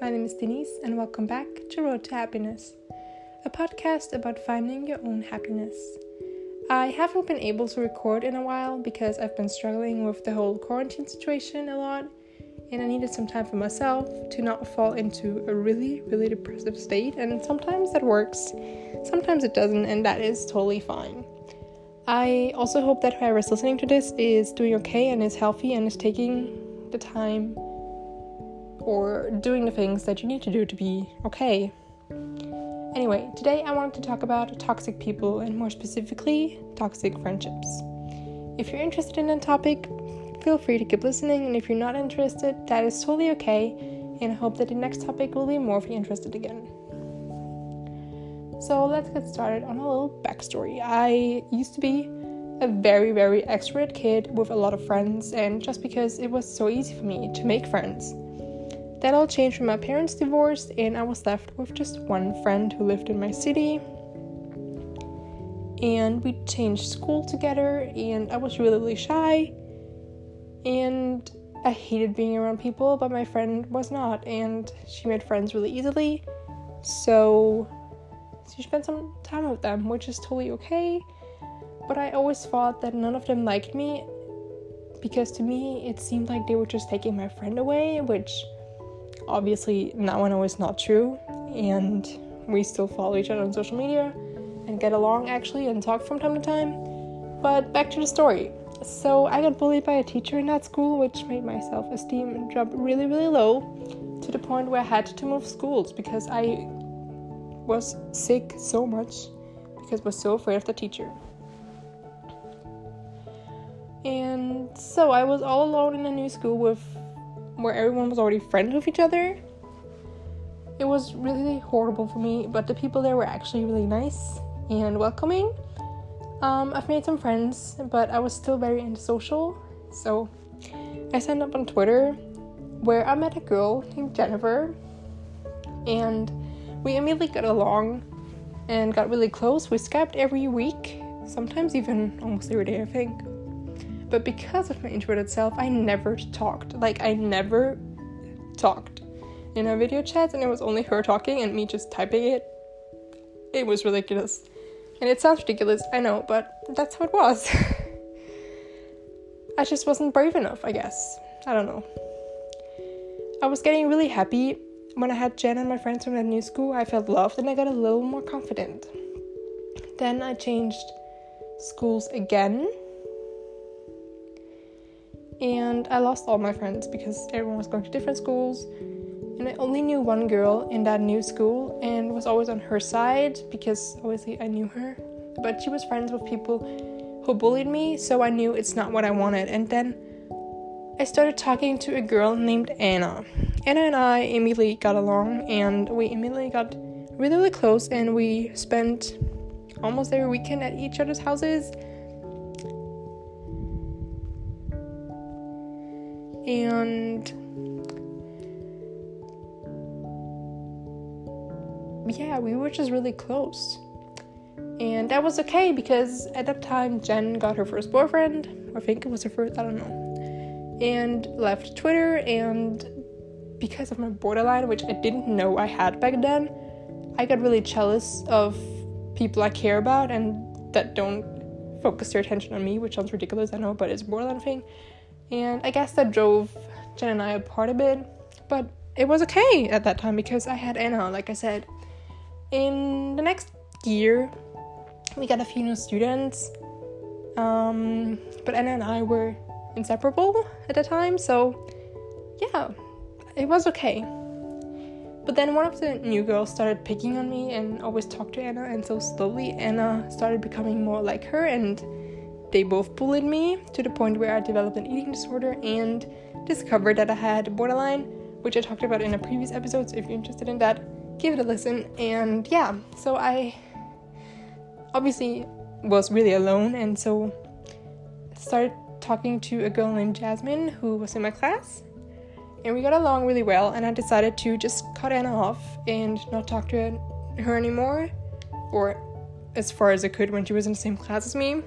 My name is Denise, and welcome back to Road to Happiness, a podcast about finding your own happiness. I haven't been able to record in a while because I've been struggling with the whole quarantine situation a lot, and I needed some time for myself to not fall into a really, really depressive state, and sometimes that works, sometimes it doesn't, and that is totally fine. I also hope that whoever's listening to this is doing okay and is healthy and is taking the time or doing the things that you need to do to be okay. Anyway, today I wanted to talk about toxic people and more specifically, toxic friendships. If you're interested in that topic, feel free to keep listening, and if you're not interested, that is totally okay, and I hope that the next topic will be more if you're interested again. So let's get started on a little backstory. I used to be a very, very extrovert kid with a lot of friends, and just because it was so easy for me to make friends. That all changed when my parents divorced, and I was left with just one friend who lived in my city. And we changed school together, and I was really, really shy. And I hated being around people, but my friend was not, and she made friends really easily. So she spent some time with them, which is totally okay. But I always thought that none of them liked me, because to me, it seemed like they were just taking my friend away, which obviously now I know is not true, and we still follow each other on social media and get along actually and talk from time to time. But back to the story. So I got bullied by a teacher in that school, which made my self-esteem drop really, really low, to the point where I had to move schools because I was sick so much because I was so afraid of the teacher. And so I was all alone in a new school where everyone was already friends with each other. It was really horrible for me, but the people there were actually really nice and welcoming. I've made some friends, but I was still very antisocial, so I signed up on Twitter, where I met a girl named Jennifer, and we immediately got along and got really close. We Skyped every week, sometimes even almost every day, I think. But because of my introverted self, I never talked. I never talked in our video chats, and it was only her talking and me just typing it. It was ridiculous. And it sounds ridiculous, I know, but that's how it was. I just wasn't brave enough, I guess. I don't know. I was getting really happy when I had Jen and my friends from that new school. I felt loved and I got a little more confident. Then I changed schools again. And I lost all my friends because everyone was going to different schools. And I only knew one girl in that new school and was always on her side because obviously I knew her. But she was friends with people who bullied me, so I knew it's not what I wanted. And then I started talking to a girl named Anna. Anna and I immediately got along, and we immediately got really, really close, and we spent almost every weekend at each other's houses. And yeah, we were just really close. And that was okay because at that time Jen got her first boyfriend. I think it was her first, I don't know. And left Twitter, and because of my borderline, which I didn't know I had back then, I got really jealous of people I care about and that don't focus their attention on me, which sounds ridiculous, I know, but it's a borderline thing. And I guess that drove Jen and I apart a bit, but it was okay at that time because I had Anna, like I said. In the next year, we got a few new students, but Anna and I were inseparable at the time, so yeah, it was okay. But then one of the new girls started picking on me and always talked to Anna, and so slowly Anna started becoming more like her, and they both bullied me to the point where I developed an eating disorder and discovered that I had borderline, which I talked about in a previous episode, so if you're interested in that, give it a listen. And yeah, so I obviously was really alone, and so started talking to a girl named Jasmine who was in my class, and we got along really well, and I decided to just cut Anna off and not talk to her anymore, or as far as I could when she was in the same class as me.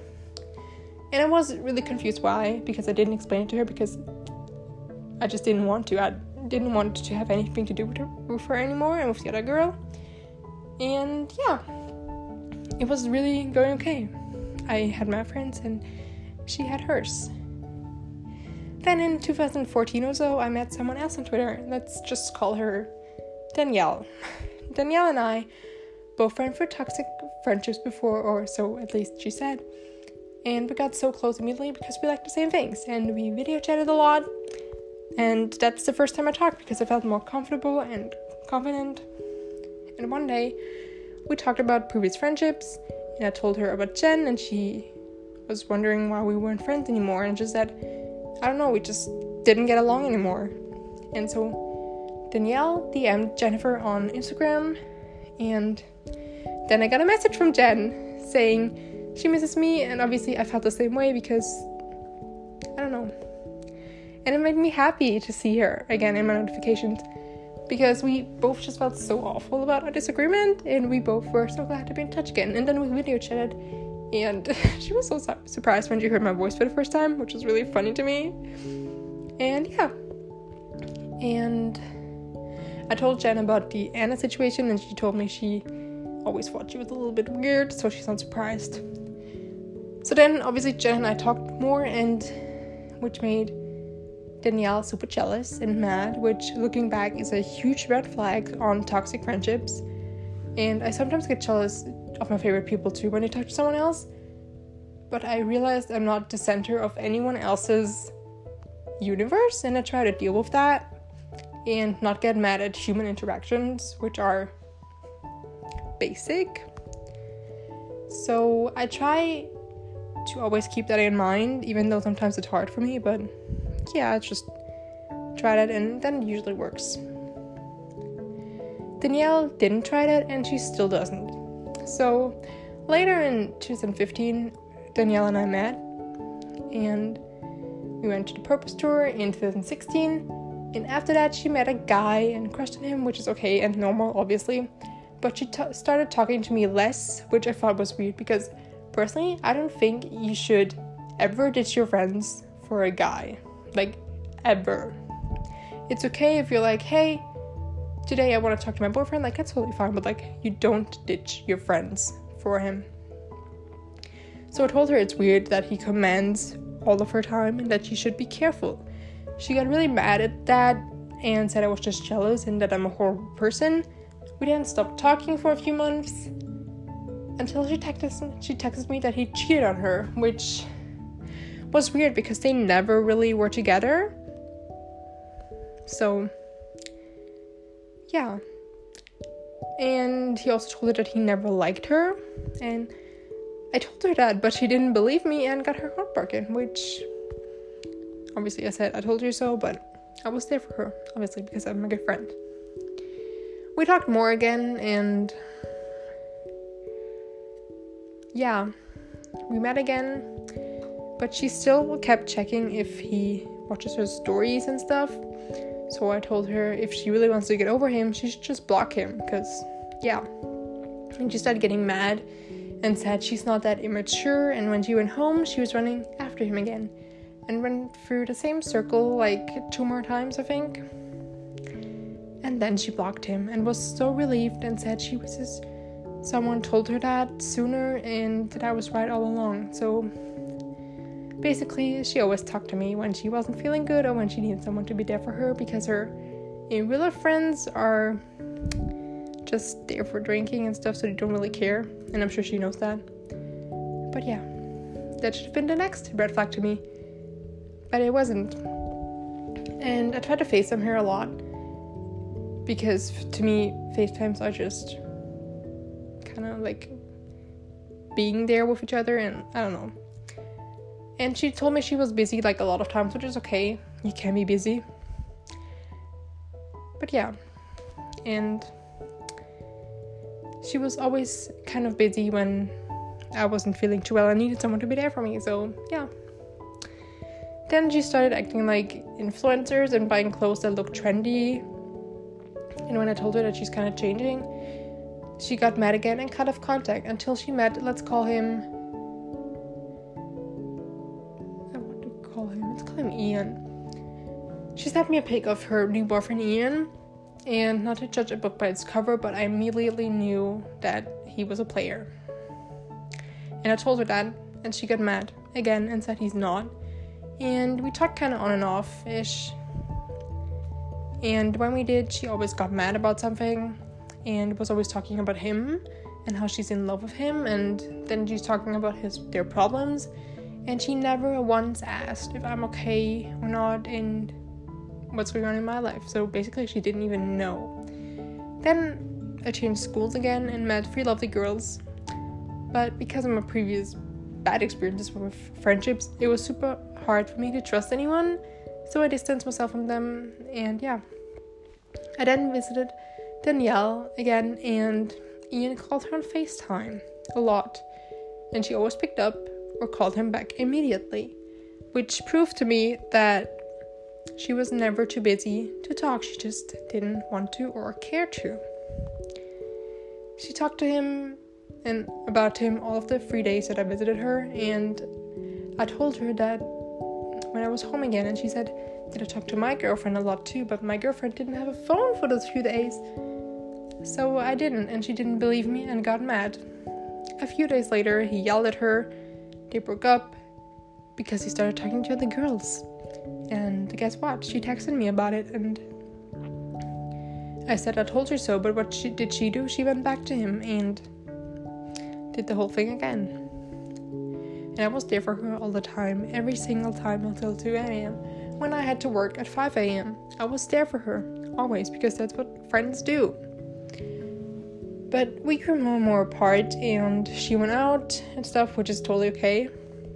And I was really confused why, because I didn't explain it to her because I just didn't want to. didn't want to have anything to do with her anymore and with the other girl. And yeah, it was really going okay. I had my friends and she had hers. Then in 2014 or so, I met someone else on Twitter. Let's just call her Danielle. Danielle and I both went through toxic friendships before, or so at least she said. And we got so close immediately because we liked the same things. And we video chatted a lot. And that's the first time I talked because I felt more comfortable and confident. And one day, we talked about previous friendships. And I told her about Jen, and she was wondering why we weren't friends anymore. And she said, I don't know, we just didn't get along anymore. And so Danielle DM'd Jennifer on Instagram, and then I got a message from Jen saying she misses me, and obviously I felt the same way because, I don't know. And it made me happy to see her again in my notifications because we both just felt so awful about our disagreement, and we both were so glad to be in touch again. And then we video chatted, and she was so surprised when she heard my voice for the first time, which was really funny to me. And yeah. And I told Jen about the Anna situation, and she told me she always thought she was a little bit weird, so she's not surprised. So then, obviously, Jen and I talked more, and which made Danielle super jealous and mad, which, looking back, is a huge red flag on toxic friendships. And I sometimes get jealous of my favorite people too when they talk to someone else, but I realized I'm not the center of anyone else's universe, and I try to deal with that and not get mad at human interactions, which are basic. So I try to always keep that in mind, even though sometimes it's hard for me, but yeah, I just try that, and then it usually works. Danielle didn't try that, and she still doesn't. So later in 2015, Danielle and I met, and we went to the Purpose Tour in 2016, and after that she met a guy and crushed on him, which is okay and normal, obviously, but she started talking to me less, which I thought was weird because personally, I don't think you should ever ditch your friends for a guy, like ever. It's okay if you're like, hey, today I want to talk to my boyfriend, like that's totally fine, but like you don't ditch your friends for him. So I told her it's weird that he commands all of her time and that she should be careful. She got really mad at that and said I was just jealous and that I'm a horrible person. We didn't stop talking for a few months until she texted me that he cheated on her, which was weird because they never really were together. So yeah. And he also told her that he never liked her, and I told her that, but she didn't believe me and got her heart broken, which obviously I said I told you so, but I was there for her, obviously, because I'm a good friend. We talked more again, and yeah, we met again, but she still kept checking if he watches her stories and stuff. So I told her if she really wants to get over him, she should just block him, because, yeah. And she started getting mad and said she's not that immature, and when she went home, she was running after him again and went through the same circle like 2 more times, I think. And then she blocked him and was so relieved and said she wishes someone told her that sooner and that I was right all along. So basically, she always talked to me when she wasn't feeling good or when she needed someone to be there for her, because her in real life friends are just there for drinking and stuff, so they don't really care, and I'm sure she knows that. But yeah, that should have been the next red flag to me, but it wasn't. And I tried to FaceTime her a lot, because to me, FaceTimes are just kind of like being there with each other, and I don't know. And she told me she was busy like a lot of times, which is okay. You can be busy. But yeah. And she was always kind of busy when I wasn't feeling too well. I needed someone to be there for me. So yeah. Then she started acting like influencers and buying clothes that look trendy. And when I told her that she's kind of changing, she got mad again and cut off contact until she met, let's call him Ian. She sent me a pic of her new boyfriend Ian, and not to judge a book by its cover, but I immediately knew that he was a player. And I told her that, and she got mad again and said he's not. And we talked kind of on and off-ish. And when we did, she always got mad about something and was always talking about him and how she's in love with him, and then she's talking about their problems, and she never once asked if I'm okay or not and what's going on in my life. So basically she didn't even know. Then I changed schools again and met 3 lovely girls, but because of my previous bad experiences with friendships, it was super hard for me to trust anyone, so I distanced myself from them. And yeah, I then visited Danielle again, and Ian called her on FaceTime a lot, and she always picked up or called him back immediately, which proved to me that she was never too busy to talk. She just didn't want to or care to. She talked to him and about him all of the 3 days that I visited her, and I told her that when I was home again, and she said, did I talk to my girlfriend a lot too, but my girlfriend didn't have a phone for those few days. So I didn't, and she didn't believe me and got mad. A few days later, he yelled at her. They broke up because he started talking to other girls. And guess what? She texted me about it, and I said I told her so, but what did she do? She went back to him and did the whole thing again. And I was there for her all the time, every single time until 2 a.m. When I had to work at 5 a.m. I was there for her, always, because that's what friends do. But we grew more and more apart, and she went out and stuff, which is totally okay.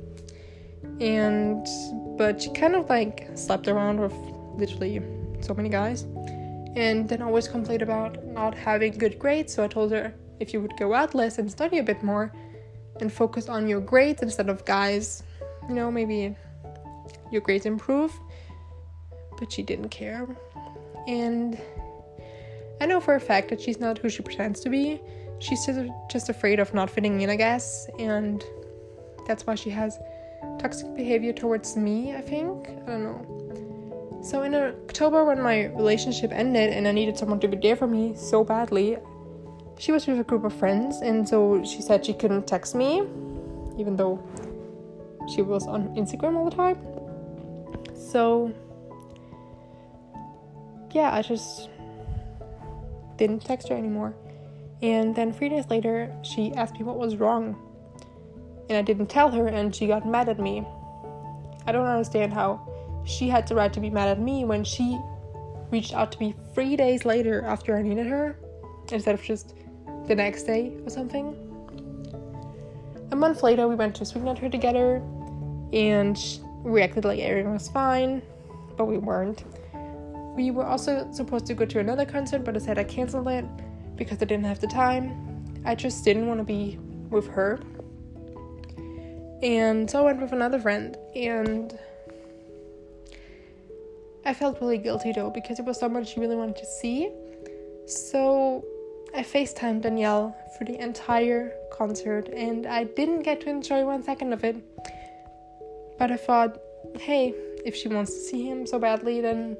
But she kind of slept around with literally so many guys, and then always complained about not having good grades. So I told her, if you would go out less and study a bit more and focus on your grades instead of guys, maybe your grades improve. But she didn't care. And I know for a fact that she's not who she pretends to be. She's just afraid of not fitting in, I guess, and that's why she has toxic behavior towards me, I think. I don't know. So in October, when my relationship ended and I needed someone to be there for me so badly, she was with a group of friends, and so she said she couldn't text me, even though she was on Instagram all the time. So yeah, I just didn't text her anymore. And then 3 days later, she asked me what was wrong, and I didn't tell her, and she got mad at me. I don't understand how she had the right to be mad at me when she reached out to me 3 days later after I needed her, instead of just the next day or something. A month later, we went to Sweden at her together, and we acted like everything was fine, but we weren't. We were also supposed to go to another concert, but I said I canceled it because I didn't have the time. I just didn't want to be with her. And so I went with another friend, and I felt really guilty though, because it was someone she really wanted to see. So I FaceTimed Danielle for the entire concert, and I didn't get to enjoy 1 second of it. But I thought, hey, if she wants to see him so badly, then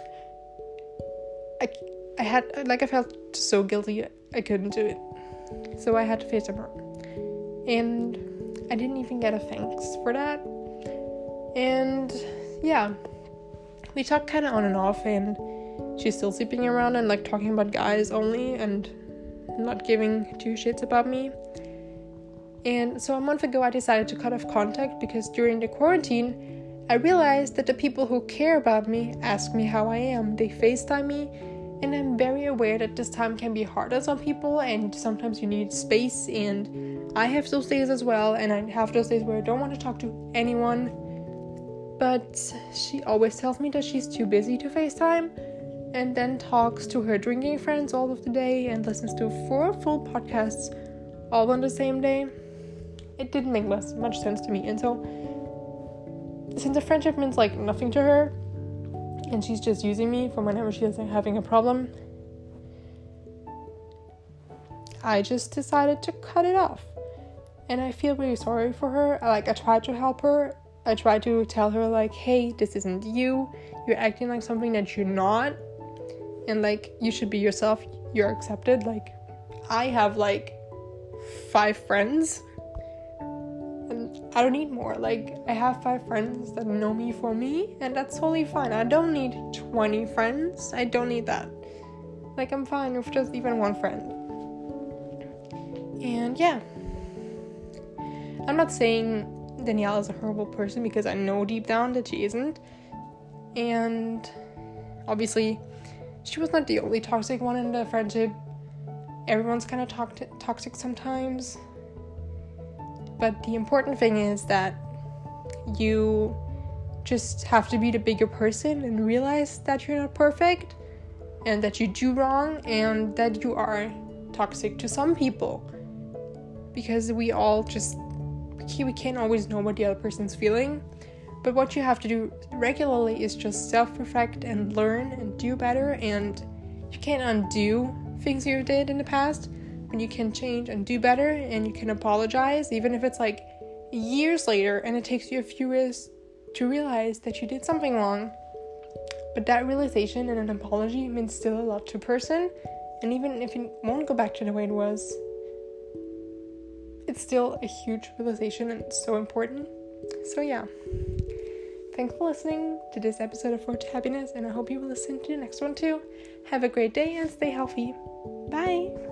I felt so guilty I couldn't do it. So I had to FaceTime her. And I didn't even get a thanks for that. And yeah, we talked kind of on and off, and she's still sleeping around and talking about guys only and not giving 2 shits about me. And so a month ago I decided to cut off contact, because during the quarantine I realized that the people who care about me ask me how I am. They FaceTime me, and I'm very aware that this time can be hard on some people, and sometimes you need space, and I have those days as well, and I have those days where I don't want to talk to anyone. But she always tells me that she's too busy to FaceTime, and then talks to her drinking friends all of the day and listens to 4 full podcasts all on the same day. It didn't make much sense to me. And so, since the friendship means nothing to her, and she's just using me for whenever she is having a problem, I just decided to cut it off. And I feel really sorry for her. I tried to help her I try to tell her, like, hey, this isn't you. You're acting like something that you're not. And, like, you should be yourself. You're accepted. Like, I have, like, 5 friends. And I don't need more. Like, I have 5 friends that know me for me. And that's totally fine. I don't need 20 friends. I don't need that. Like, I'm fine with just even 1 friend. And, yeah. I'm not saying Danielle is a horrible person, because I know deep down that she isn't. And obviously she was not the only toxic one in the friendship. Everyone's kind of toxic sometimes. But the important thing is that you just have to be the bigger person and realize that you're not perfect and that you do wrong and that you are toxic to some people, because we can't always know what the other person's feeling. But what you have to do regularly is just self-reflect and learn and do better. And you can't undo things you did in the past, but you can change and do better, and you can apologize, even if it's like years later and it takes you a few years to realize that you did something wrong. But that realization and an apology means still a lot to a person. And even if you won't go back to the way it was, it's still a huge realization and it's so important. So yeah. Thanks for listening to this episode of Road to Happiness, and I hope you will listen to the next one too. Have a great day and stay healthy. Bye!